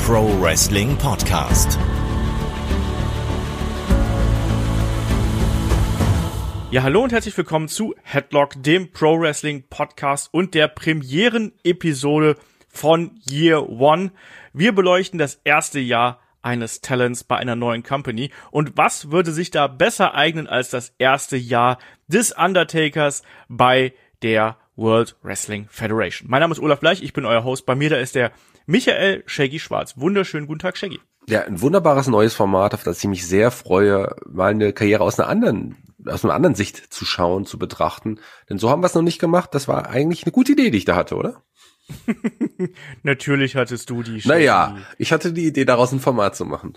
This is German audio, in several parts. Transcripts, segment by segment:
Pro Wrestling Podcast. Ja, hallo und herzlich willkommen zu Headlock, dem Pro Wrestling Podcast und der Premieren-Episode von Year One. Wir beleuchten das erste Jahr eines Talents bei einer neuen Company. Und was würde sich da besser eignen als das erste Jahr des Undertakers bei der World Wrestling Federation? Mein Name ist Olaf Bleich, ich bin euer Host. Bei mir da ist der Michael Shaggy Schwarz. Wunderschönen guten Tag, Shaggy. Ja, ein wunderbares neues Format, auf das ich mich sehr freue, mal eine Karriere aus einer anderen Sicht zu schauen, zu betrachten. Denn so haben wir es noch nicht gemacht. Das war eigentlich eine gute Idee, die ich da hatte, oder? Natürlich hattest du die. Naja, ich hatte die Idee, daraus ein Format zu machen.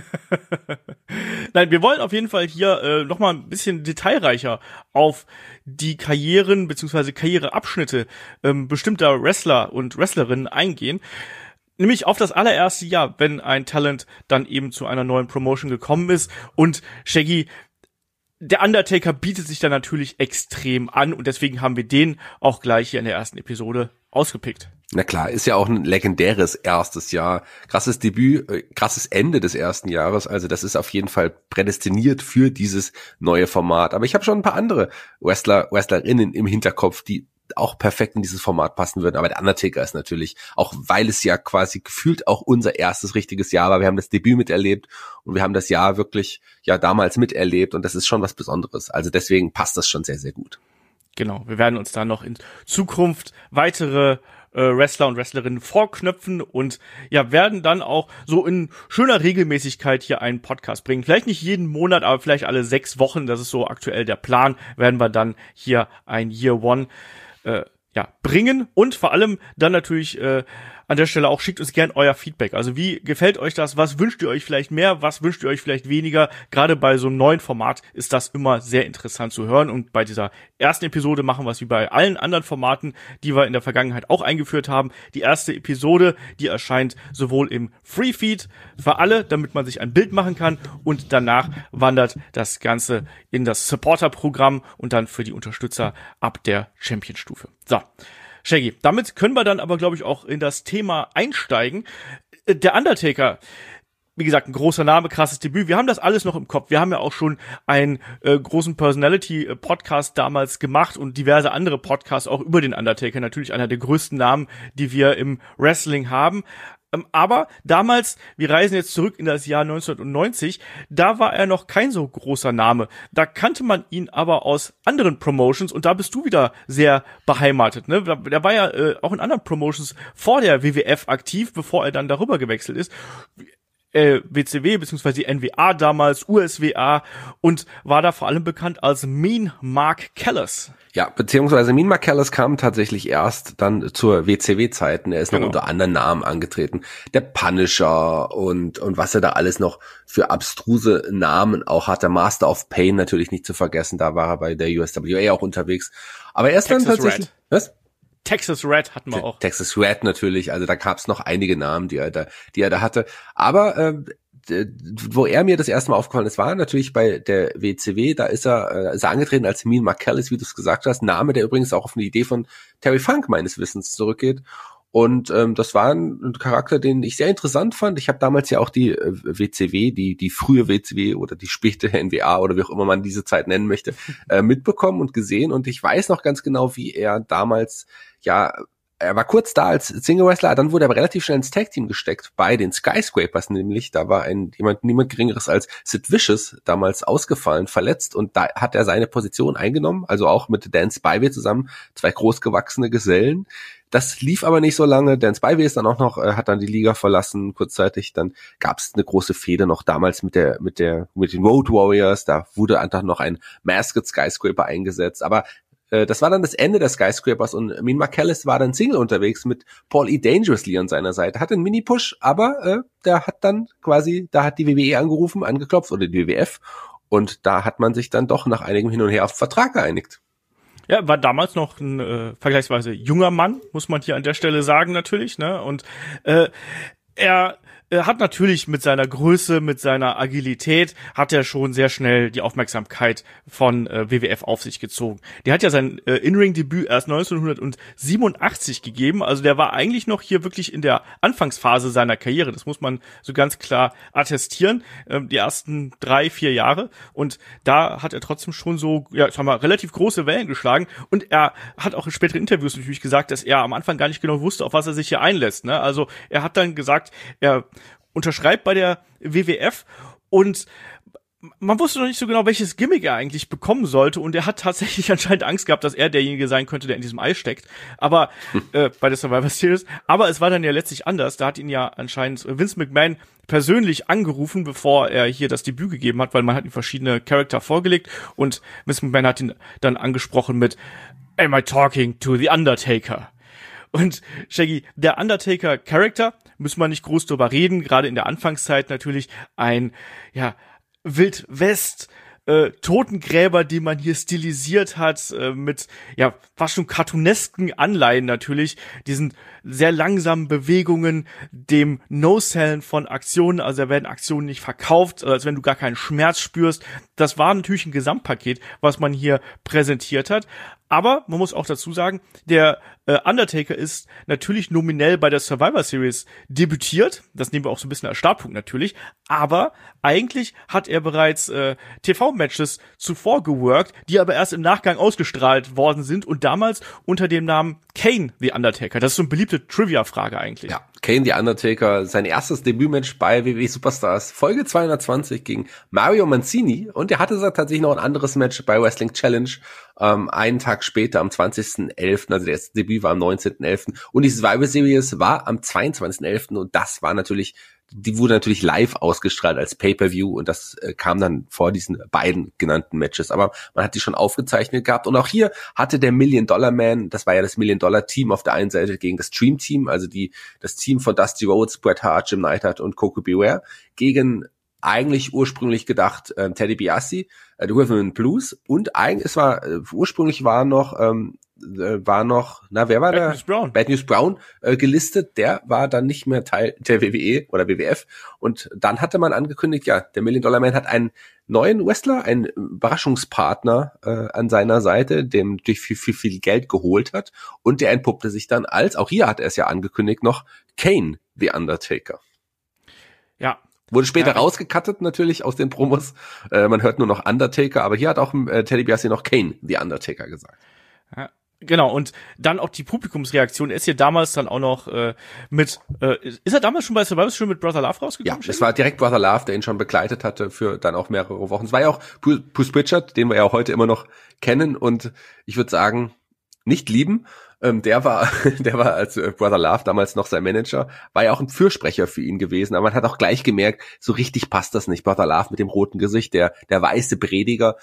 Nein, wir wollen auf jeden Fall hier noch mal ein bisschen detailreicher auf die Karrieren bzw. Karriereabschnitte bestimmter Wrestler und Wrestlerinnen eingehen. Nämlich auf das allererste Jahr, wenn ein Talent dann eben zu einer neuen Promotion gekommen ist. Und Shaggy, der Undertaker bietet sich da natürlich extrem an und deswegen haben wir den auch gleich hier in der ersten Episode ausgepickt. Na klar, ist ja auch ein legendäres erstes Jahr. Krasses Debüt, krasses Ende des ersten Jahres. Also das ist auf jeden Fall prädestiniert für dieses neue Format. Aber ich habe schon ein paar andere Wrestlerinnen im Hinterkopf, die auch perfekt in dieses Format passen würden. Aber der Undertaker ist natürlich, auch weil es ja quasi gefühlt auch unser erstes richtiges Jahr war. Wir haben das Debüt miterlebt und wir haben das Jahr wirklich ja damals miterlebt und das ist schon was Besonderes. Also deswegen passt das schon sehr, sehr gut. Genau, wir werden uns da noch in Zukunft weitere Wrestler und Wrestlerinnen vorknöpfen und ja, werden dann auch so in schöner Regelmäßigkeit hier einen Podcast bringen. Vielleicht nicht jeden Monat, aber vielleicht alle 6 Wochen, das ist so aktuell der Plan, werden wir dann hier ein Year One bringen und vor allem dann natürlich an der Stelle auch schickt uns gern euer Feedback. Also wie gefällt euch das? Was wünscht ihr euch vielleicht mehr? Was wünscht ihr euch vielleicht weniger? Gerade bei so einem neuen Format ist das immer sehr interessant zu hören und bei dieser ersten Episode machen wir es wie bei allen anderen Formaten, die wir in der Vergangenheit auch eingeführt haben. Die erste Episode, die erscheint sowohl im Free Feed für alle, damit man sich ein Bild machen kann und danach wandert das Ganze in das Supporter-Programm und dann für die Unterstützer ab der Champion-Stufe. So. Shaggy, damit können wir dann aber, glaube ich, auch in das Thema einsteigen. Der Undertaker, wie gesagt, ein großer Name, krasses Debüt. Wir haben das alles noch im Kopf. Wir haben ja auch schon einen großen Personality-Podcast damals gemacht und diverse andere Podcasts auch über den Undertaker. Natürlich einer der größten Namen, die wir im Wrestling haben. Aber damals, wir reisen jetzt zurück in das Jahr 1990, da war er noch kein so großer Name. Da kannte man ihn aber aus anderen Promotions und da bist du wieder sehr beheimatet, ne? Der war ja auch in anderen Promotions vor der WWF aktiv, bevor er dann darüber gewechselt ist. WCW bzw. NWA damals, USWA und war da vor allem bekannt als Mean Mark Callis. Ja, beziehungsweise Mean Mark Callis kam tatsächlich erst dann zur WCW-Zeiten. Er ist noch unter anderen Namen angetreten. Der Punisher und was er da alles noch für abstruse Namen auch hat. Der Master of Pain natürlich nicht zu vergessen. Da war er bei der USWA auch unterwegs. Aber er ist Texas dann tatsächlich... Red. Was? Texas Red hatten wir auch. Texas Red natürlich, also da gab es noch einige Namen, die er da hatte. Aber wo er mir das erste Mal aufgefallen ist, war natürlich bei der WCW, da ist er angetreten als Mean Mark Callis, wie du es gesagt hast, ein Name, der übrigens auch auf eine Idee von Terry Funk meines Wissens zurückgeht. Und das war ein Charakter, den ich sehr interessant fand. Ich habe damals ja auch die WCW, die frühe WCW oder die späte NWA oder wie auch immer man diese Zeit nennen möchte, mitbekommen und gesehen. Und ich weiß noch ganz genau, wie er damals, ja, er war kurz da als Single-Wrestler, dann wurde er aber relativ schnell ins Tag-Team gesteckt bei den Skyscrapers nämlich. Da war niemand Geringeres als Sid Vicious damals ausgefallen, verletzt und da hat er seine Position eingenommen, also auch mit Dan Spivey zusammen, 2 großgewachsene Gesellen. Das lief aber nicht so lange. Dan Spivey ist dann auch noch, hat dann die Liga verlassen, kurzzeitig. Dann gab es eine große Fehde noch damals mit den Road Warriors. Da wurde einfach noch ein Masked Skyscraper eingesetzt. Aber das war dann das Ende der Skyscrapers und Mean Mark Callis war dann Single unterwegs mit Paul E. Dangerously an seiner Seite. Hatte einen Mini-Push, aber da hat die WWE angeklopft oder die WWF und da hat man sich dann doch nach einigem Hin und Her auf den Vertrag geeinigt. Ja, war damals noch ein vergleichsweise junger Mann, muss man hier an der Stelle sagen natürlich, ne? Und er hat natürlich mit seiner Größe, mit seiner Agilität, hat er schon sehr schnell die Aufmerksamkeit von WWF auf sich gezogen. Der hat ja sein In-Ring-Debüt erst 1987 gegeben, also der war eigentlich noch hier wirklich in der Anfangsphase seiner Karriere, das muss man so ganz klar attestieren, die ersten 3-4 Jahre, und da hat er trotzdem schon so, ja, sagen wir mal, relativ große Wellen geschlagen, und er hat auch in späteren Interviews natürlich gesagt, dass er am Anfang gar nicht genau wusste, auf was er sich hier einlässt, ne? Also er hat dann gesagt, er unterschreibt bei der WWF, und man wusste noch nicht so genau, welches Gimmick er eigentlich bekommen sollte, und er hat tatsächlich anscheinend Angst gehabt, dass er derjenige sein könnte, der in diesem Ei steckt, aber bei der Survivor Series, aber es war dann ja letztlich anders, da hat ihn ja anscheinend Vince McMahon persönlich angerufen, bevor er hier das Debüt gegeben hat, weil man hat ihm verschiedene Charakter vorgelegt, und Vince McMahon hat ihn dann angesprochen mit "Am I talking to the Undertaker?" Und Shaggy, der Undertaker-Charakter, müssen wir nicht groß drüber reden, gerade in der Anfangszeit natürlich ein, ja, Wild-West, Totengräber, die man hier stilisiert hat, mit, ja, fast schon cartoonesken Anleihen natürlich, diesen sehr langsamen Bewegungen, dem No-Sellen von Aktionen, also da werden Aktionen nicht verkauft, als wenn du gar keinen Schmerz spürst. Das war natürlich ein Gesamtpaket, was man hier präsentiert hat. Aber man muss auch dazu sagen, der Undertaker ist natürlich nominell bei der Survivor Series debütiert. Das nehmen wir auch so ein bisschen als Startpunkt natürlich. Aber eigentlich hat er bereits TV-Matches zuvor geworkt, die aber erst im Nachgang ausgestrahlt worden sind und damals unter dem Namen Kane the Undertaker. Das ist so eine beliebte Trivia-Frage eigentlich. Ja, Kane the Undertaker, sein erstes Debütmatch bei WWE Superstars, Folge 220 gegen Mario Mancini, und er hatte tatsächlich noch ein anderes Match bei Wrestling Challenge, einen Tag später am 20.11., also das Debüt war am 19.11. und die Survivor Series war am 22.11. und das war natürlich, die wurde natürlich live ausgestrahlt als Pay-Per-View, und das kam dann vor diesen beiden genannten Matches, aber man hat die schon aufgezeichnet gehabt, und auch hier hatte der Million-Dollar-Man, das war ja das Million-Dollar-Team auf der einen Seite gegen das Dream-Team, also das Team von Dusty Rhodes, Bret Hart, Jim Neidhart und Coco Beware, gegen eigentlich ursprünglich gedacht Teddy DiBiase, The Rhythm and Blues, und eigentlich, es war, ursprünglich war noch, wer war der? Bad News Brown gelistet, der war dann nicht mehr Teil der WWE oder WWF, und dann hatte man angekündigt, ja, der Million-Dollar-Man hat einen neuen Wrestler, einen Überraschungspartner an seiner Seite, dem durch viel Geld geholt hat, und der entpuppte sich dann als, auch hier hat er es ja angekündigt, noch Kane the Undertaker. Ja. Wurde später rausgecuttet natürlich aus den Promos. Man hört nur noch Undertaker, aber hier hat auch Teddy DiBiase noch Kane the Undertaker gesagt. Ja, genau, und dann auch die Publikumsreaktion. Er ist hier damals dann auch noch ist er damals schon bei Survivor schon mit Brother Love rausgekommen? Ja, es war direkt Brother Love, der ihn schon begleitet hatte für dann auch mehrere Wochen. Es war ja auch Bruce Pritchard, den wir ja heute immer noch kennen, und ich würde sagen, nicht lieben. Der war als Brother Love damals noch sein Manager, war ja auch ein Fürsprecher für ihn gewesen, aber man hat auch gleich gemerkt, so richtig passt das nicht. Brother Love mit dem roten Gesicht, der weiße Prediger,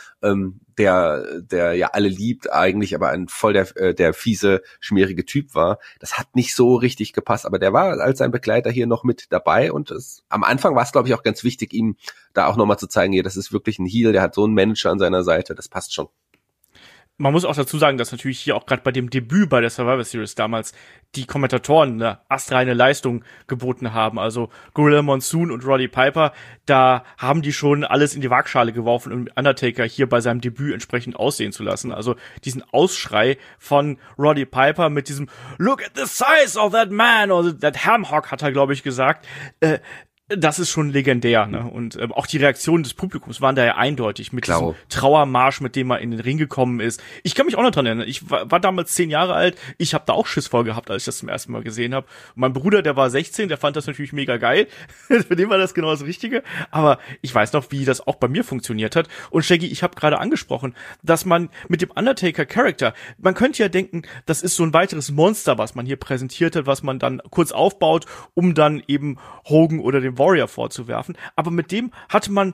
der ja alle liebt eigentlich, aber ein voll der fiese, schmierige Typ war. Das hat nicht so richtig gepasst, aber der war als sein Begleiter hier noch mit dabei, und am Anfang war es, glaube ich, auch ganz wichtig, ihm da auch nochmal zu zeigen, hier, das ist wirklich ein Heel, der hat so einen Manager an seiner Seite, das passt schon. Man muss auch dazu sagen, dass natürlich hier auch gerade bei dem Debüt bei der Survivor Series damals die Kommentatoren eine astreine Leistung geboten haben. Also Gorilla Monsoon und Roddy Piper, da haben die schon alles in die Waagschale geworfen, um Undertaker hier bei seinem Debüt entsprechend aussehen zu lassen. Also diesen Ausschrei von Roddy Piper mit diesem "Look at the size of that man", oder that Hamhock hat er, glaube ich, gesagt, das ist schon legendär, ne? Und auch die Reaktionen des Publikums waren da ja eindeutig mit diesem Trauermarsch, mit dem er in den Ring gekommen ist. Ich kann mich auch noch dran erinnern. Ich war damals 10 Jahre alt. Ich habe da auch Schiss vor gehabt, als ich das zum ersten Mal gesehen habe. Mein Bruder, der war 16, der fand das natürlich mega geil. Für den war das genau das Richtige. Aber ich weiß noch, wie das auch bei mir funktioniert hat. Und Shaggy, ich habe gerade angesprochen, dass man mit dem Undertaker-Charakter, man könnte ja denken, das ist so ein weiteres Monster, was man hier präsentiert hat, was man dann kurz aufbaut, um dann eben Hogan oder dem Warrior vorzuwerfen, aber mit dem hatte man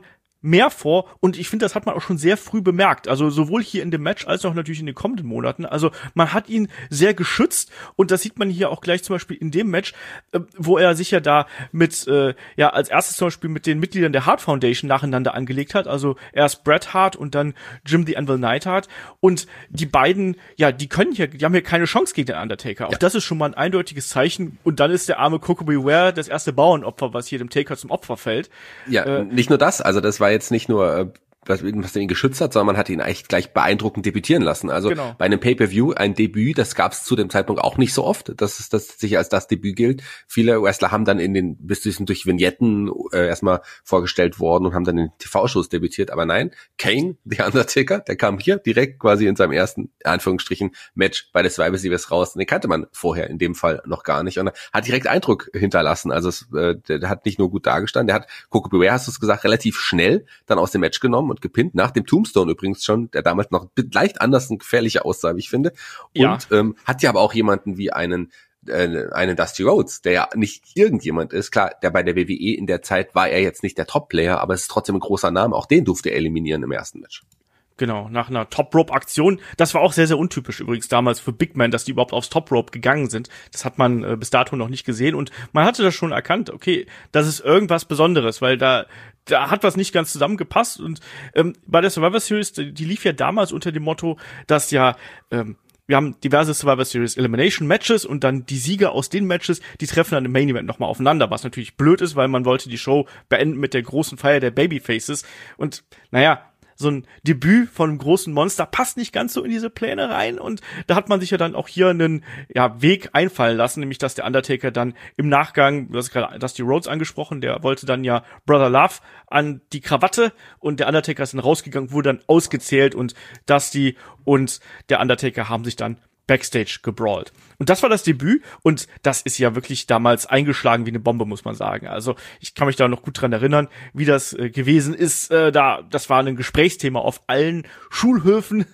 mehr vor und ich finde, das hat man auch schon sehr früh bemerkt. Also sowohl hier in dem Match als auch natürlich in den kommenden Monaten. Also man hat ihn sehr geschützt und das sieht man hier auch gleich zum Beispiel in dem Match, wo er sich ja da mit, als erstes zum Beispiel mit den Mitgliedern der Hart Foundation nacheinander angelegt hat. Also erst Bret Hart und dann Jim the Anvil Neidhart. Und die beiden, die haben hier keine Chance gegen den Undertaker. Auch das ist schon mal ein eindeutiges Zeichen. Und dann ist der arme Koko B. Ware das erste Bauernopfer, was hier dem Taker zum Opfer fällt. Ja, nicht nur das, also das war jetzt nicht nur was ihn geschützt hat, sondern man hat ihn eigentlich gleich beeindruckend debütieren lassen. Also bei einem Pay-Per-View ein Debüt, das gab es zu dem Zeitpunkt auch nicht so oft, dass das sich als das Debüt gilt. Viele Wrestler haben dann durch Vignetten erstmal vorgestellt worden und haben dann in TV-Shows debütiert, aber nein, Kane, The Undertaker, der kam hier direkt quasi in seinem ersten, in Anführungsstrichen, Match bei der Survivor Series raus. Den kannte man vorher in dem Fall noch gar nicht und hat direkt Eindruck hinterlassen. Also der hat nicht nur gut dargestanden, der hat Koko B. Ware, hast du es gesagt, relativ schnell dann aus dem Match genommen und gepinnt, nach dem Tombstone übrigens schon, der damals noch leicht anders und gefährlicher aussah, wie ich finde. Und hat ja aber auch jemanden wie einen Dusty Rhodes, der ja nicht irgendjemand ist. Klar, der bei der WWE in der Zeit war er jetzt nicht der Top-Player, aber es ist trotzdem ein großer Name. Auch den durfte er eliminieren im ersten Match. Genau, nach einer Top-Rope-Aktion. Das war auch sehr, sehr untypisch übrigens damals für Big Man, dass die überhaupt aufs Top-Rope gegangen sind. Das hat man bis dato noch nicht gesehen und man hatte das schon erkannt, okay, das ist irgendwas Besonderes, weil da hat was nicht ganz zusammengepasst und bei der Survivor Series, die lief ja damals unter dem Motto, dass wir haben diverse Survivor Series Elimination Matches und dann die Sieger aus den Matches, die treffen dann im Main Event nochmal aufeinander, was natürlich blöd ist, weil man wollte die Show beenden mit der großen Feier der Babyfaces und so ein Debüt von einem großen Monster passt nicht ganz so in diese Pläne rein und da hat man sich ja dann auch hier einen Weg einfallen lassen, nämlich dass der Undertaker dann im Nachgang, du hast gerade Dusty Rhodes angesprochen, der wollte dann ja Brother Love an die Krawatte und der Undertaker ist dann rausgegangen, wurde dann ausgezählt und Dusty und der Undertaker haben sich dann Backstage gebrawlt. Und das war das Debüt und das ist ja wirklich damals eingeschlagen wie eine Bombe, muss man sagen. Also ich kann mich da noch gut dran erinnern, wie das gewesen ist. Das war ein Gesprächsthema auf allen Schulhöfen.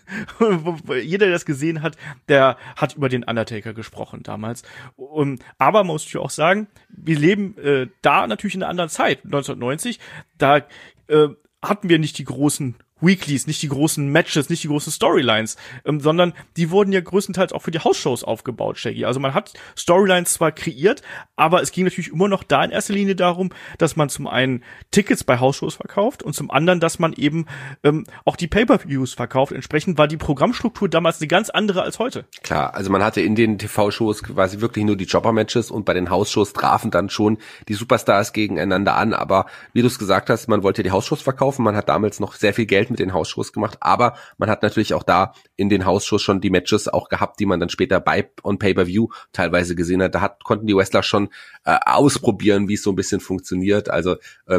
Jeder, der das gesehen hat, der hat über den Undertaker gesprochen damals. Aber man muss natürlich auch sagen, wir leben da natürlich in einer anderen Zeit. 1990, da hatten wir nicht die großen Weeklies, nicht die großen Matches, nicht die großen Storylines, sondern die wurden ja größtenteils auch für die Hausshows aufgebaut, Shaggy. Also man hat Storylines zwar kreiert, aber es ging natürlich immer noch da in erster Linie darum, dass man zum einen Tickets bei Hausshows verkauft und zum anderen, dass man eben auch die Pay-Per-Views verkauft. Entsprechend war die Programmstruktur damals eine ganz andere als heute. Klar, also man hatte in den TV-Shows quasi wirklich nur die Jobber-Matches und bei den Hausshows trafen dann schon die Superstars gegeneinander an, aber wie du es gesagt hast, man wollte die Hausshows verkaufen, man hat damals noch sehr viel Geld mit den Hausshows gemacht, aber man hat natürlich auch da in den Hausshows schon die Matches auch gehabt, die man dann später on Pay-Per-View teilweise gesehen hat. Da konnten die Wrestler schon ausprobieren, wie es so ein bisschen funktioniert, also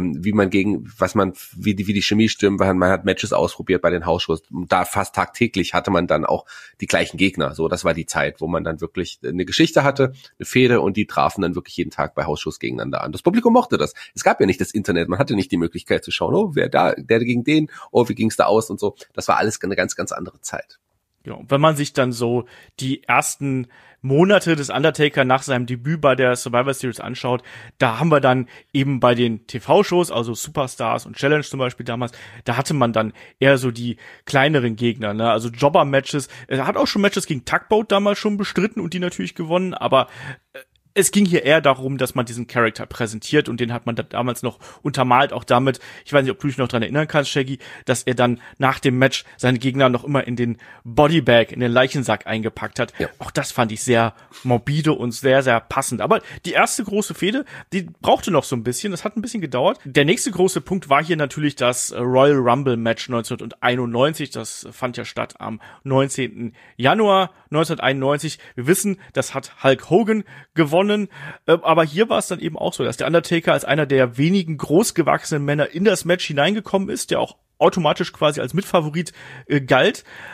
wie die Chemie stimmt, weil man hat Matches ausprobiert bei den Hausshows. Da fast tagtäglich hatte man dann auch die gleichen Gegner. So, das war die Zeit, wo man dann wirklich eine Geschichte hatte, eine Fehde und die trafen dann wirklich jeden Tag bei Hausshows gegeneinander an. Das Publikum mochte das. Es gab ja nicht das Internet, man hatte nicht die Möglichkeit zu schauen, oh, wer da, der gegen den, oh, wie ging's da aus und so. Das war alles eine ganz, ganz andere Zeit. Genau. Wenn man sich dann so die ersten Monate des Undertaker nach seinem Debüt bei der Survivor Series anschaut, da haben wir dann eben bei den TV-Shows, also Superstars und Challenge zum Beispiel damals, da hatte man dann eher so die kleineren Gegner, ne? Also Jobber-Matches. Er hat auch schon Matches gegen Tugboat damals schon bestritten und die natürlich gewonnen, aber es ging hier eher darum, dass man diesen Charakter präsentiert und den hat man damals noch untermalt, auch damit, ich weiß nicht, ob du dich noch dran erinnern kannst, Shaggy, dass er dann nach dem Match seine Gegner noch immer in den Bodybag, in den Leichensack eingepackt hat. Ja. Auch das fand ich sehr morbide und sehr, sehr passend. Aber die erste große Fehde, die brauchte noch so ein bisschen, das hat ein bisschen gedauert. Der nächste große Punkt war hier natürlich das Royal Rumble Match 1991, das fand ja statt am 19. Januar 1991. Wir wissen, das hat Hulk Hogan gewonnen. Aber hier war es dann eben auch so, dass der Undertaker als einer der wenigen großgewachsenen Männer in das Match hineingekommen ist, der auch automatisch quasi als Mitfavorit galt.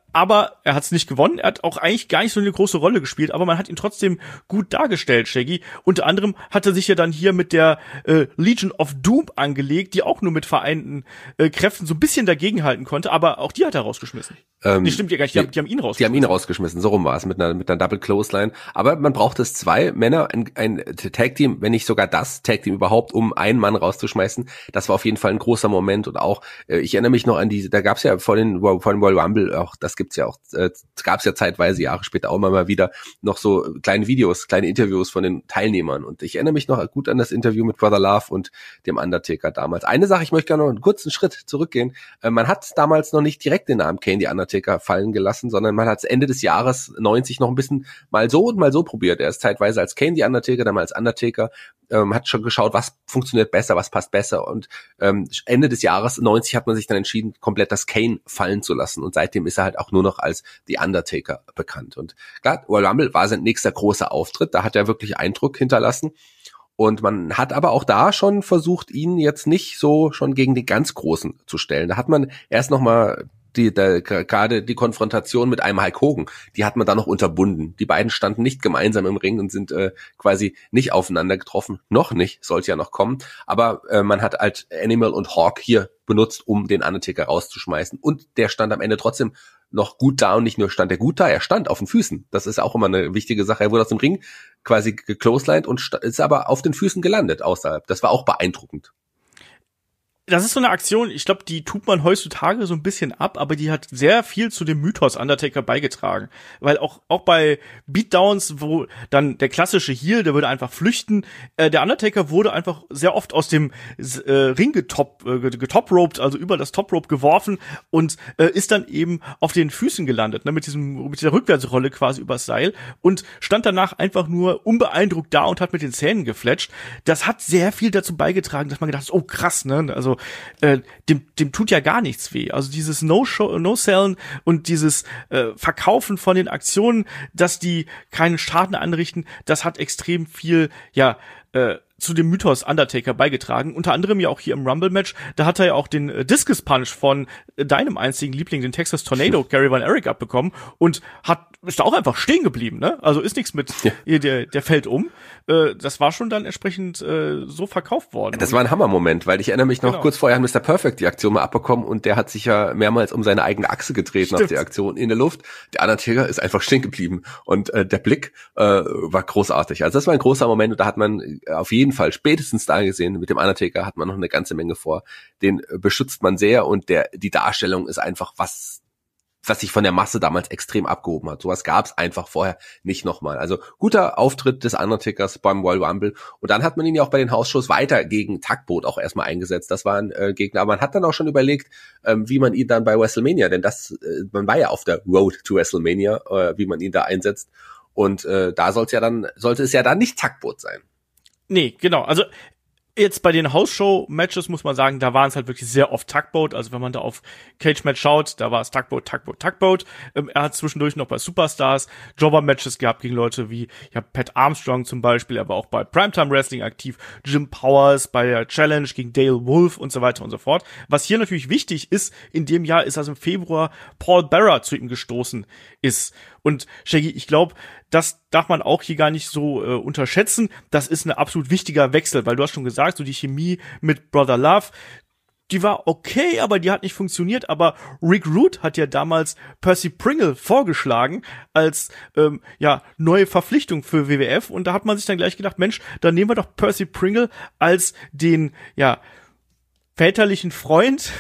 aber er hat es nicht gewonnen. Er hat auch eigentlich gar nicht so eine große Rolle gespielt, aber man hat ihn trotzdem gut dargestellt, Shaggy. Unter anderem hat er sich ja dann hier mit der Legion of Doom angelegt, die auch nur mit vereinten Kräften so ein bisschen dagegenhalten konnte, aber auch die hat er rausgeschmissen. Nee, stimmt ja gar nicht, die haben ihn rausgeschmissen. Die haben ihn rausgeschmissen, so rum war es, mit einer Double Clothesline. Aber man braucht es 2 Männer, ein Tag-Team, wenn nicht sogar das Tag-Team überhaupt, um einen Mann rauszuschmeißen. Das war auf jeden Fall ein großer Moment. Und auch, ich erinnere mich noch an diese, da gab es ja vor dem Royal Rumble auch, das gibt's ja auch, gab es ja zeitweise Jahre später auch mal wieder noch so kleine Videos, kleine Interviews von den Teilnehmern. Und ich erinnere mich noch gut an das Interview mit Brother Love und dem Undertaker damals. Eine Sache, ich möchte gerne noch einen kurzen Schritt zurückgehen. Man hat damals noch nicht direkt den Namen Kane the Undertaker fallen gelassen, sondern man hat Ende des Jahres 90 noch ein bisschen mal so und mal so probiert. Er ist zeitweise als Kane the Undertaker, dann mal als Undertaker, hat schon geschaut, was funktioniert besser, was passt besser. Und Ende des Jahres 90 hat man sich dann entschieden, komplett das Kane fallen zu lassen. Und seitdem ist er halt auch nur noch als The Undertaker bekannt. Und klar, Royal Rumble war sein nächster großer Auftritt. Da hat er wirklich Eindruck hinterlassen. Und man hat aber auch da schon versucht, ihn jetzt nicht so schon gegen die ganz Großen zu stellen. Da hat man erst noch mal gerade die Konfrontation mit einem Hulk Hogan, die hat man da noch unterbunden. Die beiden standen nicht gemeinsam im Ring und sind quasi nicht aufeinander getroffen. Noch nicht, sollte ja noch kommen. Aber man hat halt Animal und Hawk hier benutzt, um den Undertaker rauszuschmeißen. Und der stand am Ende trotzdem noch gut da und nicht nur stand er gut da, er stand auf den Füßen. Das ist auch immer eine wichtige Sache. Er wurde aus dem Ring quasi geclotheslined und ist aber auf den Füßen gelandet außerhalb. Das war auch beeindruckend. Das ist so eine Aktion, ich glaube, die tut man heutzutage so ein bisschen ab, aber die hat sehr viel zu dem Mythos Undertaker beigetragen. Weil auch bei Beatdowns, wo dann der klassische Heel, der würde einfach flüchten, der Undertaker wurde einfach sehr oft aus dem Ring getoproped, also über das Toprope geworfen und ist dann eben auf den Füßen gelandet, ne, mit dieser Rückwärtsrolle quasi übers Seil und stand danach einfach nur unbeeindruckt da und hat mit den Zähnen gefletscht. Das hat sehr viel dazu beigetragen, dass man gedacht hat, oh krass, ne, also dem tut ja gar nichts weh. Also dieses No-Sellen und dieses Verkaufen von den Aktionen, dass die keinen Schaden anrichten, das hat extrem viel, zu dem Mythos Undertaker beigetragen. Unter anderem ja auch hier im Rumble-Match, da hat er ja auch den Discus-Punch von deinem einzigen Liebling, den Texas Tornado, Gary Van Erich, abbekommen und ist da auch einfach stehen geblieben, ne? Also ist nichts mit, der fällt um. Das war schon dann entsprechend so verkauft worden. Das war ein Hammermoment, weil ich erinnere mich noch, kurz vorher hat Mr. Perfect die Aktion mal abbekommen und der hat sich ja mehrmals um seine eigene Achse gedreht nach der Aktion in der Luft. Der Undertaker ist einfach stehen geblieben und der Blick war großartig. Also das war ein großer Moment und da hat man auf jeden Fall spätestens da gesehen, mit dem Undertaker hat man noch eine ganze Menge vor. Den beschützt man sehr und die Darstellung ist einfach was sich von der Masse damals extrem abgehoben hat. Sowas gab es einfach vorher nicht nochmal. Also guter Auftritt des Undertakers beim Royal Rumble. Und dann hat man ihn ja auch bei den Hausshows weiter gegen Tugboat auch erstmal eingesetzt. Das war ein Gegner. Aber man hat dann auch schon überlegt, wie man ihn dann bei WrestleMania, denn man war ja auf der Road to WrestleMania, wie man ihn da einsetzt. Und da sollte es ja dann nicht Tugboat sein. Nee, genau. Also jetzt bei den House-Show-Matches muss man sagen, da waren es halt wirklich sehr oft Tugboat. Also wenn man da auf Cage-Match schaut, da war es Tugboat. Er hat zwischendurch noch bei Superstars Jobber-Matches gehabt gegen Leute wie Pat Armstrong zum Beispiel. Er war auch bei Primetime Wrestling aktiv. Jim Powers bei der Challenge gegen Dale Wolf und so weiter und so fort. Was hier natürlich wichtig ist, in dem Jahr ist also im Februar Paul Bearer zu ihm gestoßen ist. Und Shaggy, ich glaube, das darf man auch hier gar nicht so unterschätzen. Das ist ein absolut wichtiger Wechsel, weil du hast schon gesagt, so die Chemie mit Brother Love, die war okay, aber die hat nicht funktioniert. Aber Rick Rude hat ja damals Percy Pringle vorgeschlagen als neue Verpflichtung für WWF. Und da hat man sich dann gleich gedacht, Mensch, dann nehmen wir doch Percy Pringle als den, väterlichen Freund,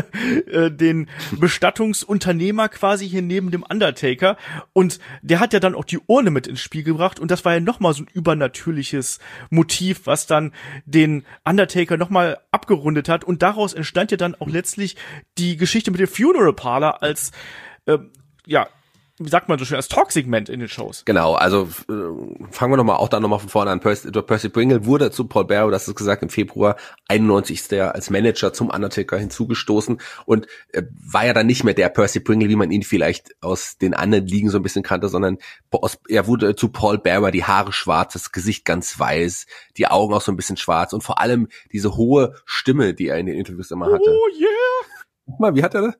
den Bestattungsunternehmer quasi hier neben dem Undertaker. Und der hat ja dann auch die Urne mit ins Spiel gebracht. Und das war ja nochmal so ein übernatürliches Motiv, was dann den Undertaker nochmal abgerundet hat. Und daraus entstand ja dann auch letztlich die Geschichte mit dem Funeral Parlor als, wie sagt man so schön, als Talksegment in den Shows. Genau, also fangen wir nochmal von vorne an. Percy Pringle wurde zu Paul Bearer, das ist gesagt, im Februar 91. als Manager zum Undertaker hinzugestoßen und war ja dann nicht mehr der Percy Pringle, wie man ihn vielleicht aus den anderen Ligen so ein bisschen kannte, sondern er wurde zu Paul Bearer, die Haare schwarz, das Gesicht ganz weiß, die Augen auch so ein bisschen schwarz und vor allem diese hohe Stimme, die er in den Interviews immer hatte. Oh yeah! Mal, wie hat er das?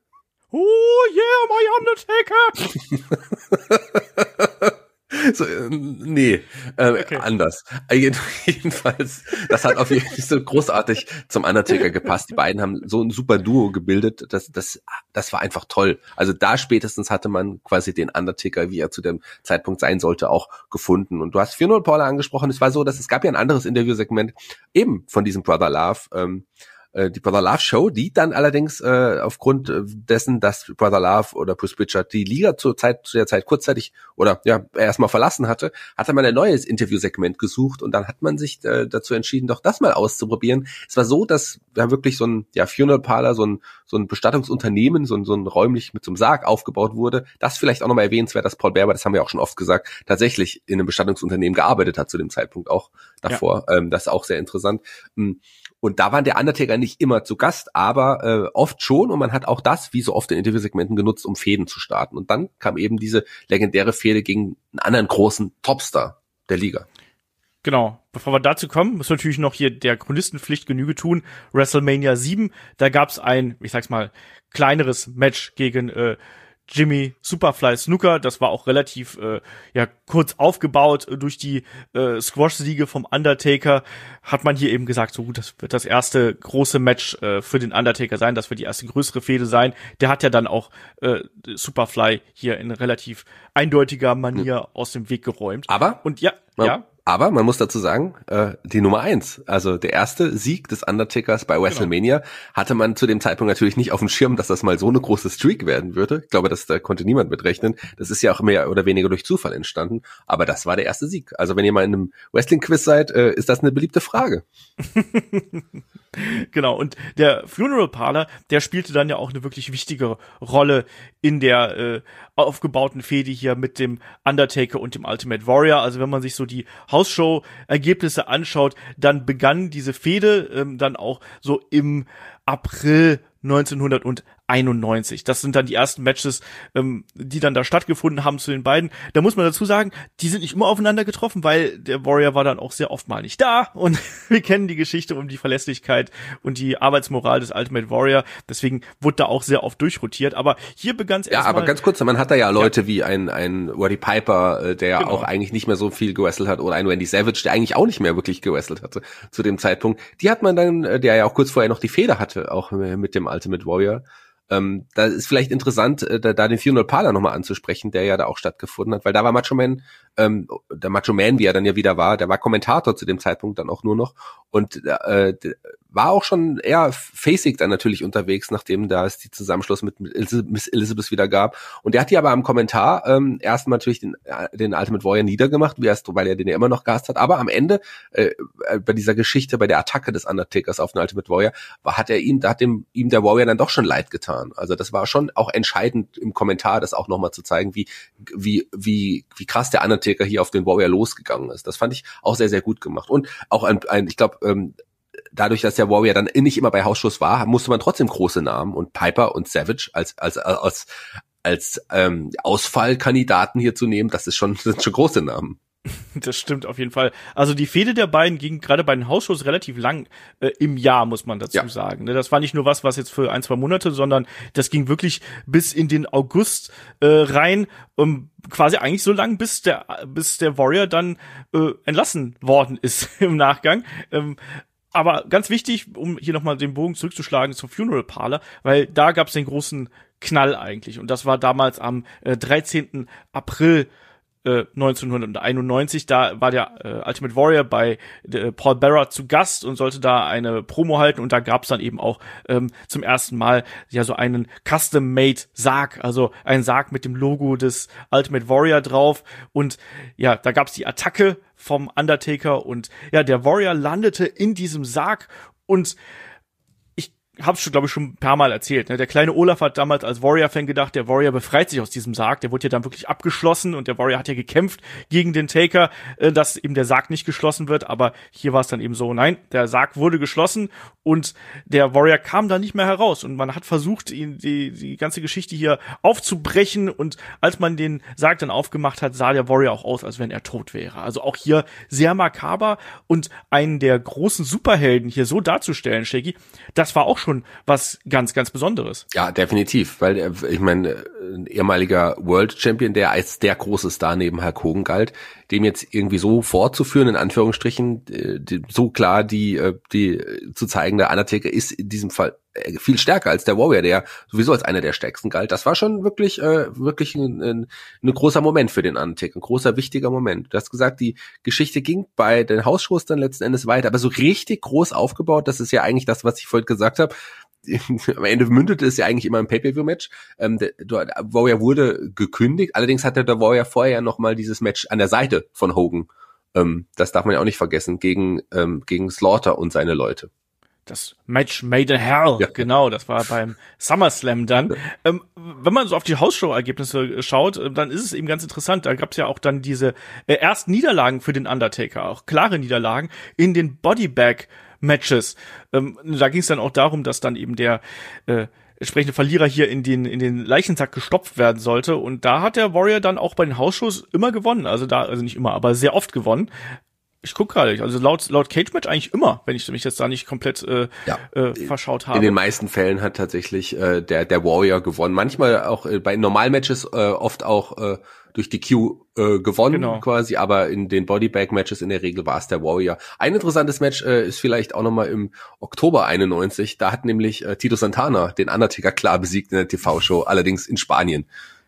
Oh yeah, my Undertaker! So, nee, okay. Anders. Jedenfalls, das hat auf jeden Fall so großartig zum Undertaker gepasst. Die beiden haben so ein super Duo gebildet. Das war einfach toll. Also da spätestens hatte man quasi den Undertaker, wie er zu dem Zeitpunkt sein sollte, auch gefunden. Und du hast Funeral Parlor angesprochen. Es war so, dass es gab ja ein anderes Interviewsegment eben von diesem Brother Love, die Brother Love Show, die dann allerdings aufgrund dessen, dass Brother Love oder Bruce Pritchard die Liga zu der Zeit kurzzeitig oder ja erstmal verlassen hatte man ein neues Interviewsegment gesucht und dann hat man sich dazu entschieden, doch das mal auszuprobieren. Es war so, dass da wirklich so ein Funeral Parlor, so ein Bestattungsunternehmen, so ein räumlich mit so einem Sarg aufgebaut wurde. Das vielleicht auch nochmal erwähnenswert, dass Paul Bearer, das haben wir auch schon oft gesagt, tatsächlich in einem Bestattungsunternehmen gearbeitet hat zu dem Zeitpunkt auch davor. Ja. Das ist auch sehr interessant. Und da war der Undertaker nicht immer zu Gast, aber oft schon. Und man hat auch das, wie so oft in Interviewsegmenten, genutzt, um Fehden zu starten. Und dann kam eben diese legendäre Fehde gegen einen anderen großen Topstar der Liga. Genau. Bevor wir dazu kommen, muss natürlich noch hier der Chronistenpflicht Genüge tun. WrestleMania 7, da gab's ein, ich sag's mal, kleineres Match gegen Jimmy Superfly Snuka. Das war auch relativ kurz aufgebaut durch die Squash-Siege vom Undertaker. Hat man hier eben gesagt, so gut, das wird das erste große Match für den Undertaker sein, das wird die erste größere Fehde sein. Der hat ja dann auch Superfly hier in relativ eindeutiger Manier aus dem Weg geräumt. Aber und Aber man muss dazu sagen, die Nummer 1, also der erste Sieg des Undertakers bei WrestleMania, hatte man zu dem Zeitpunkt natürlich nicht auf dem Schirm, dass das mal so eine große Streak werden würde. Ich glaube, da konnte niemand mitrechnen. Das ist ja auch mehr oder weniger durch Zufall entstanden. Aber das war der erste Sieg. Also wenn ihr mal in einem Wrestling-Quiz seid, ist das eine beliebte Frage. Genau, und der Funeral Parlor, der spielte dann ja auch eine wirklich wichtige Rolle in der aufgebauten Fehde hier mit dem Undertaker und dem Ultimate Warrior. Also wenn man sich so die Hausshow-Ergebnisse anschaut, dann begann diese Fehde dann auch so im April 1991. Das sind dann die ersten Matches, die dann da stattgefunden haben zu den beiden. Da muss man dazu sagen, die sind nicht immer aufeinander getroffen, weil der Warrior war dann auch sehr oft mal nicht da und wir kennen die Geschichte um die Verlässlichkeit und die Arbeitsmoral des Ultimate Warrior. Deswegen wurde da auch sehr oft durchrotiert. Aber hier begann es erstmal. Ja, aber ganz kurz, man hat da ja Leute wie ein Roddy Piper, der ja auch eigentlich nicht mehr so viel gewrestelt hat, oder ein Randy Savage, der eigentlich auch nicht mehr wirklich gewrestelt hatte zu dem Zeitpunkt. Die hat man dann, der ja auch kurz vorher noch die Fehde hatte, auch mit dem Ultimate Warrior. Da ist vielleicht interessant, da den Funeral Parlor nochmal anzusprechen, der ja da auch stattgefunden hat, weil da war Macho Man, der Macho Man, wie er dann ja wieder war, der war Kommentator zu dem Zeitpunkt dann auch nur noch und war auch schon eher facig dann natürlich unterwegs, nachdem da es die Zusammenschluss mit Miss Elizabeth wieder gab. Und der hat hier aber am Kommentar erstmal natürlich den Ultimate Warrior niedergemacht, weil er den ja immer noch gehasst hat. Aber am Ende, bei dieser Geschichte, bei der Attacke des Undertakers auf den Ultimate Warrior, hat ihm der Warrior dann doch schon leid getan. Also das war schon auch entscheidend im Kommentar, das auch nochmal zu zeigen, wie krass der Undertaker hier auf den Warrior losgegangen ist. Das fand ich auch sehr, sehr gut gemacht. Und auch ich glaube, dadurch, dass der Warrior dann nicht immer bei Hausshows war, musste man trotzdem große Namen und Piper und Savage als Ausfallkandidaten hier zu nehmen, das sind schon große Namen. Das stimmt auf jeden Fall. Also die Fehde der beiden ging gerade bei den Hausshows relativ lang im Jahr, muss man dazu sagen. Das war nicht nur was jetzt für 1-2 Monate, sondern das ging wirklich bis in den August rein, quasi eigentlich so lang, bis der Warrior dann entlassen worden ist im Nachgang. Aber ganz wichtig, um hier nochmal den Bogen zurückzuschlagen zum Funeral Parlor, weil da gab es den großen Knall eigentlich. Und das war damals am 13. April 1991, da war der Ultimate Warrior bei Paul Bearer zu Gast und sollte da eine Promo halten und da gab's dann eben auch zum ersten Mal ja so einen Custom-Made Sarg, also ein Sarg mit dem Logo des Ultimate Warrior drauf und ja, da gab's die Attacke vom Undertaker und ja, der Warrior landete in diesem Sarg und hab's schon, glaube ich, schon ein paar Mal erzählt. Ne? Der kleine Olaf hat damals als Warrior-Fan gedacht, der Warrior befreit sich aus diesem Sarg. Der wurde ja dann wirklich abgeschlossen und der Warrior hat ja gekämpft gegen den Taker, dass eben der Sarg nicht geschlossen wird. Aber hier war es dann eben so, nein, der Sarg wurde geschlossen und der Warrior kam da nicht mehr heraus. Und man hat versucht, ihn die ganze Geschichte hier aufzubrechen. Und als man den Sarg dann aufgemacht hat, sah der Warrior auch aus, als wenn er tot wäre. Also auch hier sehr makaber und einen der großen Superhelden hier so darzustellen, Shaggy, das war auch schon schon was ganz, ganz Besonderes. Ja, definitiv, weil ich meine, ein ehemaliger World Champion, der als der große Star neben Hulk Hogan galt, dem jetzt irgendwie so fortzuführen, in Anführungsstrichen, so klar die zu zeigen, der Undertaker ist in diesem Fall viel stärker als der Warrior, der sowieso als einer der stärksten galt. Das war schon wirklich ein großer Moment für den Undertaker, ein großer, wichtiger Moment. Du hast gesagt, die Geschichte ging bei den Hausshows dann letzten Endes weiter, aber so richtig groß aufgebaut, das ist ja eigentlich das, was ich vorhin gesagt habe. Am Ende mündete es ja eigentlich immer im Pay-Per-View-Match. Der Warrior wurde gekündigt, allerdings hatte der Warrior vorher noch mal dieses Match an der Seite von Hogan. Das darf man ja auch nicht vergessen, gegen Slaughter und seine Leute. Das Match made in hell, ja. Genau, das war beim SummerSlam dann. Wenn man so auf die Hausshow-Ergebnisse schaut, dann ist es eben ganz interessant. Da gab es ja auch dann diese ersten Niederlagen für den Undertaker, auch klare Niederlagen in den Bodybag-Matches. Da ging es dann auch darum, dass dann eben der entsprechende Verlierer hier in den Leichensack gestopft werden sollte. Und da hat der Warrior dann auch bei den Hausshows immer gewonnen. Also nicht immer, aber sehr oft gewonnen. Ich guck gerade, also laut Cage-Match eigentlich immer, wenn ich mich jetzt da nicht komplett verschaut habe. In den meisten Fällen hat tatsächlich der Warrior gewonnen. Manchmal auch bei Normalmatches oft auch durch die Q gewonnen, genau. Quasi, aber in den Bodybag-Matches in der Regel war es der Warrior. Ein interessantes Match ist vielleicht auch nochmal im Oktober 91. Da hat nämlich Tito Santana den Undertaker klar besiegt in der TV-Show, allerdings in Spanien.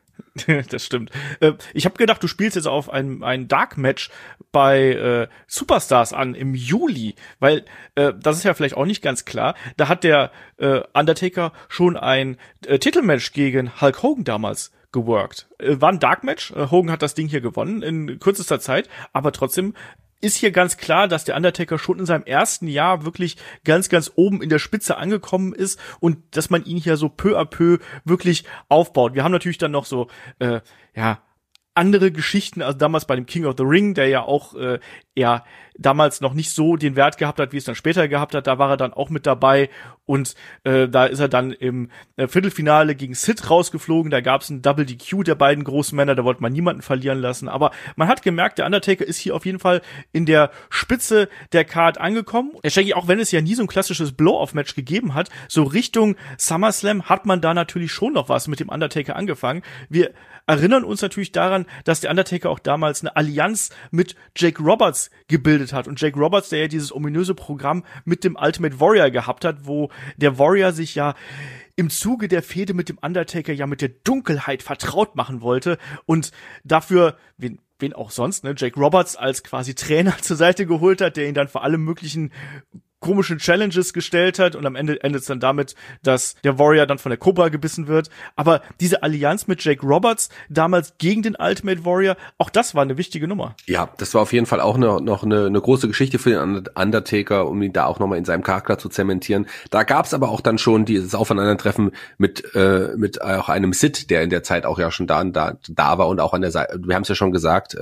Das stimmt. Ich habe gedacht, du spielst jetzt auf ein Dark-Match bei Superstars an im Juli, weil das ist ja vielleicht auch nicht ganz klar. Da hat der Undertaker schon ein Titelmatch gegen Hulk Hogan damals geworkt. War ein Dark-Match. Hogan hat das Ding hier gewonnen in kürzester Zeit, aber trotzdem ist hier ganz klar, dass der Undertaker schon in seinem ersten Jahr wirklich ganz, ganz oben in der Spitze angekommen ist und dass man ihn hier so peu à peu wirklich aufbaut. Wir haben natürlich dann noch so, andere Geschichten, also damals bei dem King of the Ring, der ja auch damals noch nicht so den Wert gehabt hat, wie es dann später gehabt hat, da war er dann auch mit dabei und da ist er dann im Viertelfinale gegen Sid rausgeflogen, da gab es ein Double DQ der beiden großen Männer, da wollte man niemanden verlieren lassen, aber man hat gemerkt, der Undertaker ist hier auf jeden Fall in der Spitze der Card angekommen. Ich denke, auch wenn es ja nie so ein klassisches Blow-Off-Match gegeben hat, so Richtung SummerSlam hat man da natürlich schon noch was mit dem Undertaker angefangen. Wir erinnern uns natürlich daran, dass der Undertaker auch damals eine Allianz mit Jake Roberts gebildet hat. Und Jake Roberts, der ja dieses ominöse Programm mit dem Ultimate Warrior gehabt hat, wo der Warrior sich ja im Zuge der Fehde mit dem Undertaker ja mit der Dunkelheit vertraut machen wollte und dafür, wen auch sonst, ne, Jake Roberts als quasi Trainer zur Seite geholt hat, der ihn dann vor allem möglichen komischen Challenges gestellt hat und am Ende endet es dann damit, dass der Warrior dann von der Cobra gebissen wird. Aber diese Allianz mit Jake Roberts damals gegen den Ultimate Warrior, auch das war eine wichtige Nummer. Ja, das war auf jeden Fall auch noch eine große Geschichte für den Undertaker, um ihn da auch nochmal in seinem Charakter zu zementieren. Da gab's aber auch dann schon dieses Aufeinandertreffen mit auch einem Sid, der in der Zeit auch ja schon da war und auch an der Seite, wir haben es ja schon gesagt,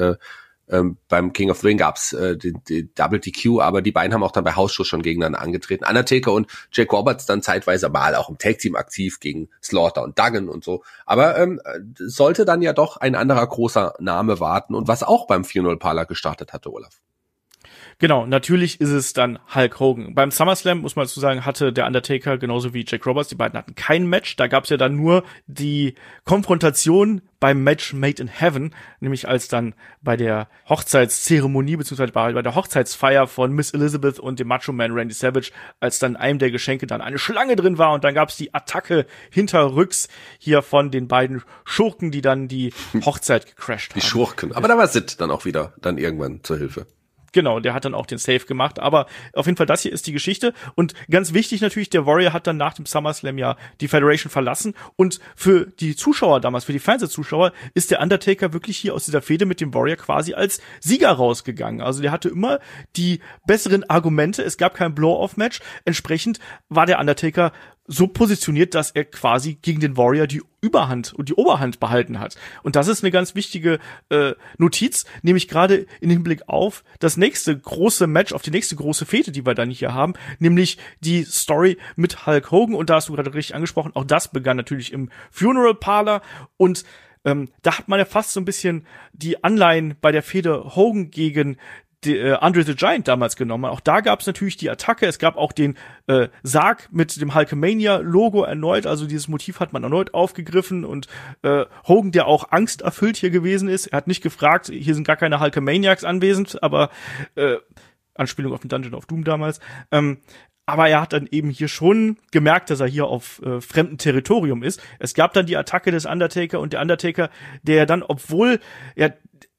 beim King of the Ring gab's die Double DQ, aber die beiden haben auch dann bei Hausshows schon gegeneinander angetreten. Undertaker und Jake Roberts dann zeitweise mal auch im Tag-Team aktiv gegen Slaughter und Duggan und so. Aber sollte dann ja doch ein anderer großer Name warten und was auch beim 4-0-Parler gestartet hatte, Olaf. Genau, natürlich ist es dann Hulk Hogan. Beim SummerSlam, muss man dazu sagen, hatte der Undertaker genauso wie Jake Roberts, die beiden hatten kein Match. Da gab es ja dann nur die Konfrontation beim Match Made in Heaven, nämlich als dann bei der Hochzeitszeremonie, beziehungsweise bei der Hochzeitsfeier von Miss Elizabeth und dem Macho Man Randy Savage, als dann in einem der Geschenke dann eine Schlange drin war und dann gab es die Attacke hinterrücks hier von den beiden Schurken, die dann die Hochzeit gecrashed haben. Die Schurken, aber da war Sid dann auch wieder dann irgendwann zur Hilfe. Genau, der hat dann auch den Save gemacht, aber auf jeden Fall das hier ist die Geschichte und ganz wichtig natürlich, der Warrior hat dann nach dem SummerSlam ja die Federation verlassen und für die Zuschauer damals, für die Fernsehzuschauer ist der Undertaker wirklich hier aus dieser Fehde mit dem Warrior quasi als Sieger rausgegangen. Also der hatte immer die besseren Argumente, es gab kein Blow-Off-Match, entsprechend war der Undertaker so positioniert, dass er quasi gegen den Warrior die Überhand und die Oberhand behalten hat. Und das ist eine ganz wichtige Notiz, nämlich gerade im Hinblick auf das nächste große Match, auf die nächste große Fehde, die wir dann hier haben, nämlich die Story mit Hulk Hogan. Und da hast du gerade richtig angesprochen, auch das begann natürlich im Funeral Parlor und da hat man ja fast so ein bisschen die Anleihen bei der Fehde Hogan gegen Andre the Giant damals genommen hat. Auch da gab es natürlich die Attacke, es gab auch den Sarg mit dem Hulkamania-Logo erneut, also dieses Motiv hat man erneut aufgegriffen und Hogan, der auch angsterfüllt hier gewesen ist, er hat nicht gefragt, hier sind gar keine Hulkamaniacs anwesend, aber Anspielung auf den Dungeon of Doom damals, aber er hat dann eben hier schon gemerkt, dass er hier auf fremdem Territorium ist. Es gab dann die Attacke des Undertaker und der Undertaker, der dann, obwohl er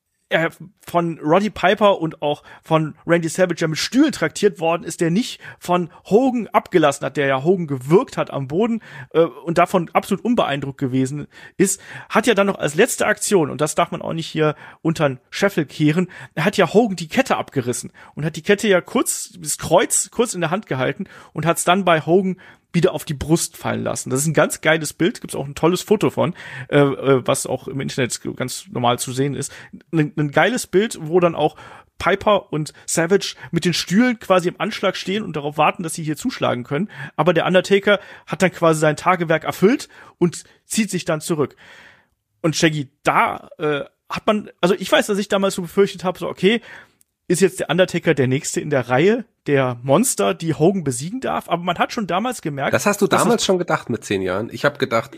von Roddy Piper und auch von Randy Savage ja mit Stühlen traktiert worden ist, der nicht von Hogan abgelassen hat, der ja Hogan gewürgt hat am Boden und davon absolut unbeeindruckt gewesen ist, hat ja dann noch als letzte Aktion, und das darf man auch nicht hier unter den Scheffel kehren, er hat ja Hogan die Kette abgerissen und hat die Kette ja das Kreuz kurz in der Hand gehalten und hat es dann bei Hogan wieder auf die Brust fallen lassen. Das ist ein ganz geiles Bild, gibt's auch ein tolles Foto von, was auch im Internet ganz normal zu sehen ist. Ein geiles Bild, wo dann auch Piper und Savage mit den Stühlen quasi im Anschlag stehen und darauf warten, dass sie hier zuschlagen können. Aber der Undertaker hat dann quasi sein Tagewerk erfüllt und zieht sich dann zurück. Und Shaggy, da hat man, also ich weiß, dass ich damals so befürchtet habe, so okay, ist jetzt der Undertaker der Nächste in der Reihe der Monster, die Hogan besiegen darf, aber man hat schon damals gemerkt... Das hast du damals schon gedacht mit 10 Jahren? Ich habe gedacht,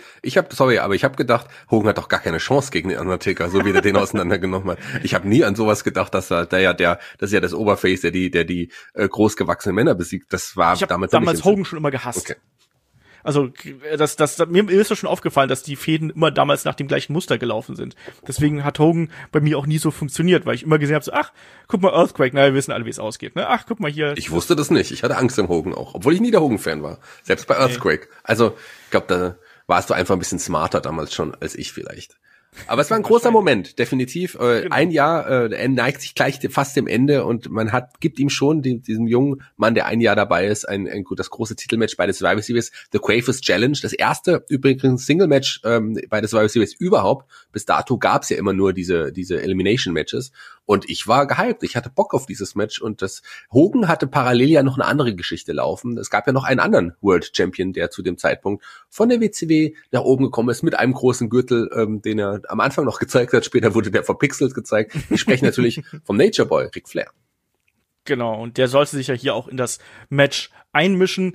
Hogan hat doch gar keine Chance gegen den Undertaker, so wie der den auseinandergenommen hat. Ich habe nie an sowas gedacht, dass das ist ja das Oberface, der die großgewachsenen Männer besiegt. Das war damals Hogan schon immer gehasst. Okay. Also mir ist das schon aufgefallen, dass die Fäden immer damals nach dem gleichen Muster gelaufen sind. Deswegen hat Hogan bei mir auch nie so funktioniert, weil ich immer gesehen habe, so, ach, guck mal, Earthquake, wir wissen alle, wie es ausgeht. Ne? Ach, guck mal hier. Ich wusste das nicht. Ich hatte Angst im Hogan auch, obwohl ich nie der Hogan-Fan war. Selbst bei Earthquake. Also ich glaube, da warst du einfach ein bisschen smarter damals schon als ich vielleicht. Aber es war ein großer Moment, definitiv. Genau. Ein Jahr, er neigt sich gleich fast dem Ende und man gibt ihm schon diesem jungen Mann, der ein Jahr dabei ist, das große Titelmatch bei der Survivor Series, The Quavers Challenge. Das erste übrigens Single-Match bei der Survivor Series überhaupt. Bis dato gab's ja immer nur diese Elimination-Matches. Und ich war gehypt, ich hatte Bock auf dieses Match und Hogan hatte parallel ja noch eine andere Geschichte laufen. Es gab ja noch einen anderen World Champion, der zu dem Zeitpunkt von der WCW nach oben gekommen ist mit einem großen Gürtel, den er am Anfang noch gezeigt hat, später wurde der verpixelt gezeigt. Ich spreche natürlich vom Nature Boy, Ric Flair. Genau, und der sollte sich ja hier auch in das Match einmischen.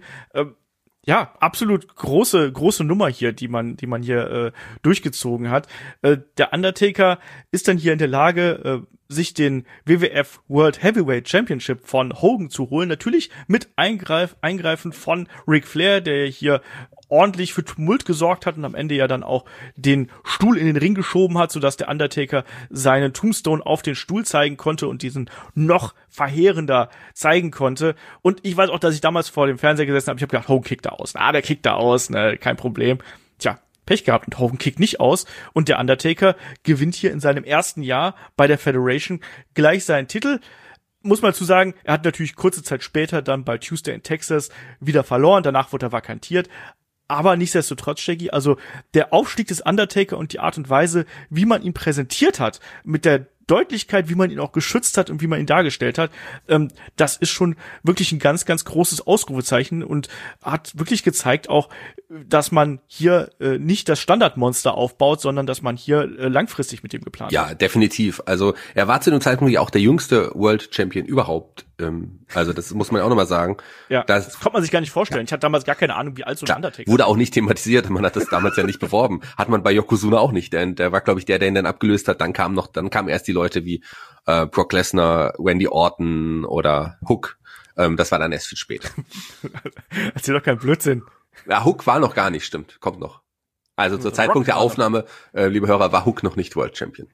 Ja, absolut große Nummer hier, die man hier durchgezogen hat. Der Undertaker ist dann hier in der Lage, sich den WWF World Heavyweight Championship von Hogan zu holen. Natürlich mit Eingreifen von Ric Flair, der hier ordentlich für Tumult gesorgt hat und am Ende ja dann auch den Stuhl in den Ring geschoben hat, sodass der Undertaker seinen Tombstone auf den Stuhl zeigen konnte und diesen noch verheerender zeigen konnte. Und ich weiß auch, dass ich damals vor dem Fernseher gesessen habe, ich habe gedacht, Hogan kickt da aus. Der kickt da aus, ne, kein Problem. Tja, Pech gehabt und Hogan kickt nicht aus und der Undertaker gewinnt hier in seinem ersten Jahr bei der Federation gleich seinen Titel. Muss man dazu sagen, er hat natürlich kurze Zeit später dann bei Tuesday in Texas wieder verloren, danach wurde er vakantiert. Aber nichtsdestotrotz, Shaggy, also der Aufstieg des Undertaker und die Art und Weise, wie man ihn präsentiert hat, mit der Deutlichkeit, wie man ihn auch geschützt hat und wie man ihn dargestellt hat, das ist schon wirklich ein ganz, ganz großes Ausrufezeichen und hat wirklich gezeigt auch, dass man hier nicht das Standardmonster aufbaut, sondern dass man hier langfristig mit dem geplant hat. Ja, definitiv. Also er war zu dem Zeitpunkt ja auch der jüngste World Champion überhaupt. Also das muss man auch nochmal sagen. Ja, das konnte man sich gar nicht vorstellen. Ja. Ich hatte damals gar keine Ahnung, wie alt so ein Undertaker wurde auch nicht thematisiert. Man hat das damals ja nicht beworben. Hat man bei Yokozuna auch nicht. Der war, glaube ich, der ihn dann abgelöst hat. Dann kamen erst die Leute wie Brock Lesnar, Randy Orton oder Hook. Das war dann erst viel später. Erzähl doch keinen Blödsinn. Ja, Hook war noch gar nicht, stimmt. Kommt noch. Also zur Zeitpunkt der Aufnahme, liebe Hörer, war Hook noch nicht World Champion.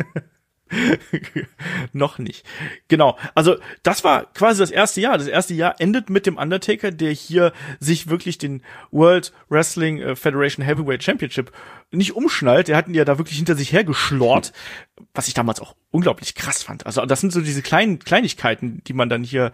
Noch nicht. Genau. Also das war quasi das erste Jahr. Das erste Jahr endet mit dem Undertaker, der hier sich wirklich den World Wrestling Federation Heavyweight Championship nicht umschnallt. Der hat ihn ja da wirklich hinter sich hergeschlort, was ich damals auch unglaublich krass fand. Also das sind so diese Kleinigkeiten, die man dann hier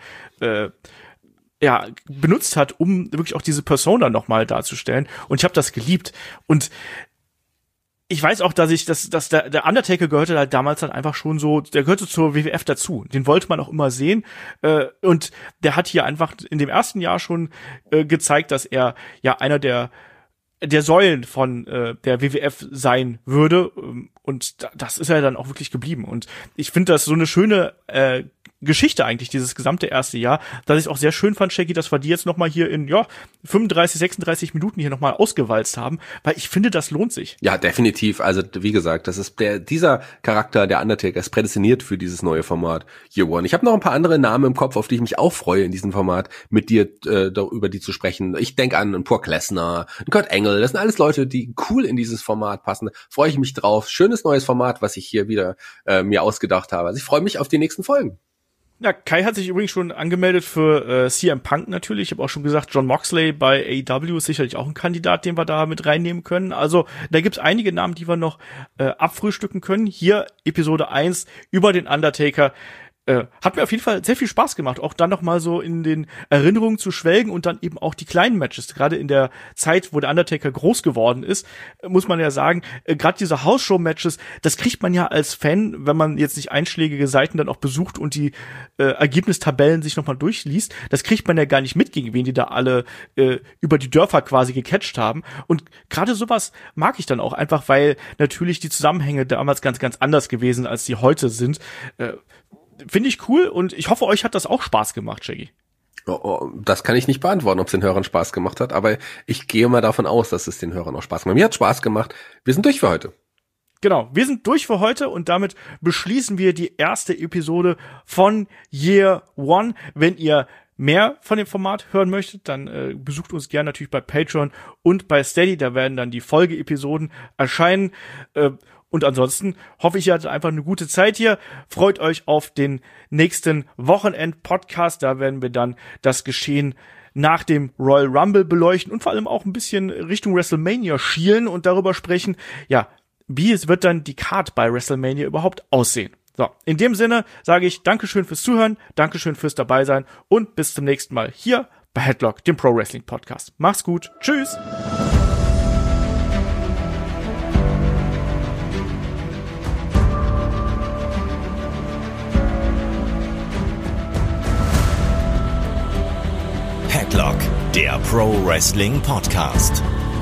benutzt hat, um wirklich auch diese Persona nochmal darzustellen. Und ich habe das geliebt. Und ich weiß auch, dass der Undertaker gehörte halt damals dann einfach schon so, der gehörte zur WWF dazu. Den wollte man auch immer sehen. Und der hat hier einfach in dem ersten Jahr schon gezeigt, dass er ja einer der Säulen von der WWF sein würde. Und das ist ja dann auch wirklich geblieben. Und ich finde das so eine schöne Geschichte eigentlich, dieses gesamte erste Jahr, dass ich es auch sehr schön fand, Shaggy, dass wir die jetzt nochmal hier in 35, 36 Minuten hier nochmal ausgewalzt haben, weil ich finde, das lohnt sich. Ja, definitiv. Also wie gesagt, das ist dieser Charakter, der Undertaker, ist prädestiniert für dieses neue Format Year One. Ich habe noch ein paar andere Namen im Kopf, auf die ich mich auch freue, in diesem Format mit dir über die zu sprechen. Ich denke an einen Brock Lesnar, einen Kurt Angle. Das sind alles Leute, die cool in dieses Format passen. Freue ich mich drauf. Schönes neues Format, was ich hier wieder mir ausgedacht habe. Also ich freue mich auf die nächsten Folgen. Ja, Kai hat sich übrigens schon angemeldet für CM Punk natürlich. Ich habe auch schon gesagt, John Moxley bei AEW ist sicherlich auch ein Kandidat, den wir da mit reinnehmen können. Also da gibt's einige Namen, die wir noch abfrühstücken können. Hier Episode 1 über den Undertaker. Hat mir auf jeden Fall sehr viel Spaß gemacht, auch dann noch mal so in den Erinnerungen zu schwelgen und dann eben auch die kleinen Matches. Gerade in der Zeit, wo der Undertaker groß geworden ist, muss man ja sagen, gerade diese House-Show-Matches, das kriegt man ja als Fan, wenn man jetzt nicht einschlägige Seiten dann auch besucht und die Ergebnistabellen sich noch mal durchliest, das kriegt man ja gar nicht mit, gegen wen die da alle über die Dörfer quasi gecatcht haben. Und gerade sowas mag ich dann auch einfach, weil natürlich die Zusammenhänge damals ganz, ganz anders gewesen, als die heute sind. Finde ich cool und ich hoffe, euch hat das auch Spaß gemacht, Shaggy. Das kann ich nicht beantworten, ob es den Hörern Spaß gemacht hat, aber ich gehe mal davon aus, dass es den Hörern auch Spaß gemacht hat. Mir hat Spaß gemacht. Wir sind durch für heute. Genau, wir sind durch für heute und damit beschließen wir die erste Episode von Year One. Wenn ihr mehr von dem Format hören möchtet, dann besucht uns gerne natürlich bei Patreon und bei Steady. Da werden dann die Folgeepisoden erscheinen. Und ansonsten hoffe ich, ihr hattet einfach eine gute Zeit hier. Freut euch auf den nächsten Wochenend-Podcast. Da werden wir dann das Geschehen nach dem Royal Rumble beleuchten und vor allem auch ein bisschen Richtung WrestleMania schielen und darüber sprechen, ja, wie es wird dann die Card bei WrestleMania überhaupt aussehen. So, in dem Sinne sage ich Dankeschön fürs Zuhören, Dankeschön fürs Dabeisein und bis zum nächsten Mal hier bei Headlock, dem Pro Wrestling Podcast. Macht's gut. Tschüss. Headlock, der Pro Wrestling Podcast.